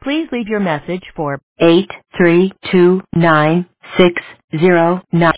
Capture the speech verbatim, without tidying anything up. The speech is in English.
Please leave your message for eight three two nine six zero nine.